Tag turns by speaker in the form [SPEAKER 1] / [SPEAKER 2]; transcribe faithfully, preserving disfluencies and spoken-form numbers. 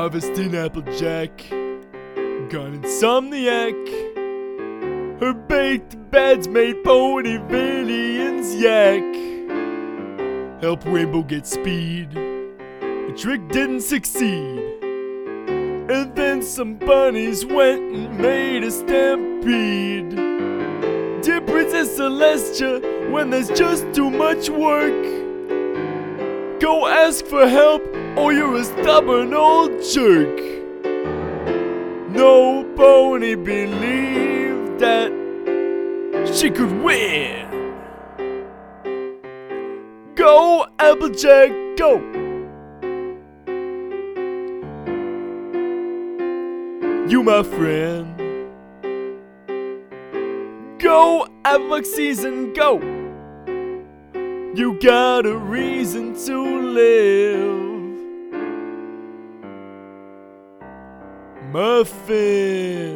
[SPEAKER 1] harvesting Applejack, gone insomniac. Her baked beds made Ponyvillians yak. Help Rainbow get speed, the trick didn't succeed. And then some bunnies went and made a stampede. Dear Princess Celestia, when there's just too much work, go ask for help or you're a stubborn old jerk. No pony believed that she could win. Go, Applejack, go! You my friend. Go, Applejack season, go! You got a reason to live. Muffin.